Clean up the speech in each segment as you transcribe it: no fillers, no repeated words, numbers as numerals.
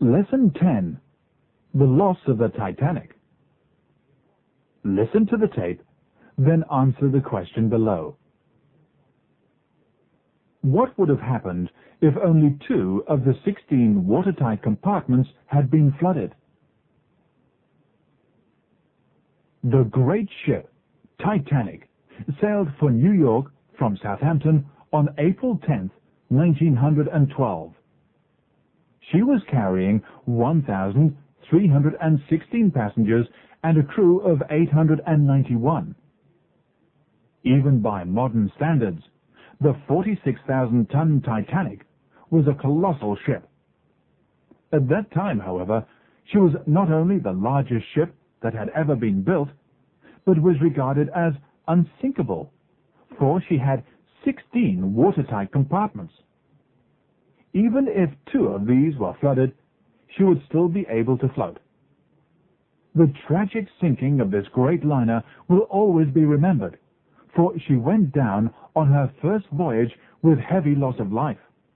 Lesson 10. The Loss of the Titanic. Listen to the tape, then answer the question below. What would have happened if only 2 of the 16 watertight compartments had been flooded? The great ship, Titanic, sailed for New York from Southampton on April 10, 1912. She was carrying 1,316 passengers and a crew of 891. Even by modern standards, the 46,000-ton Titanic was a colossal ship. At that time, however, she was not only the largest ship that had ever been built, but was regarded as unsinkable, for she had 16 watertight compartments. Even if 2 of these were flooded, she would still be able to float. The tragic sinking of this great liner will always be remembered, for she went down on her first voyage with heavy loss of life.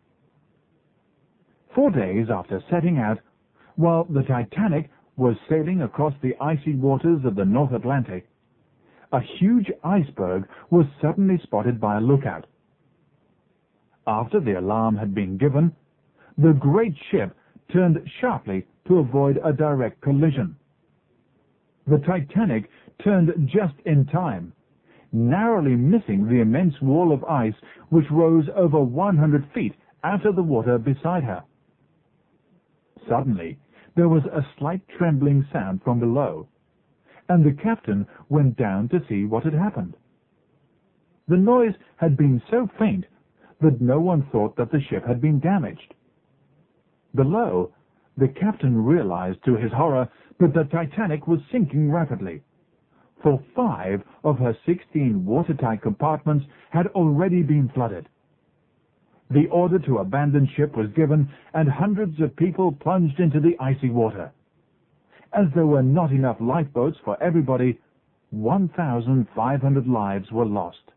4 days after setting out, while the Titanic was sailing across the icy waters of the North Atlantic, a huge iceberg was suddenly spotted by a lookout. After the alarm had been given, the great ship turned sharply to avoid a direct collision. The Titanic turned just in time, narrowly missing the immense wall of ice which rose over 100 feet out of the water beside her. Suddenly, there was a slight trembling sound from below, and the captain went down to see what had happened. The noise had been so faint that no one thought that the ship had been damaged. Below, the captain realized to his horror that the Titanic was sinking rapidly, for 5 of her 16 watertight compartments had already been flooded. The order to abandon ship was given, and hundreds of people plunged into the icy water. As there were not enough lifeboats for everybody, 1,500 lives were lost.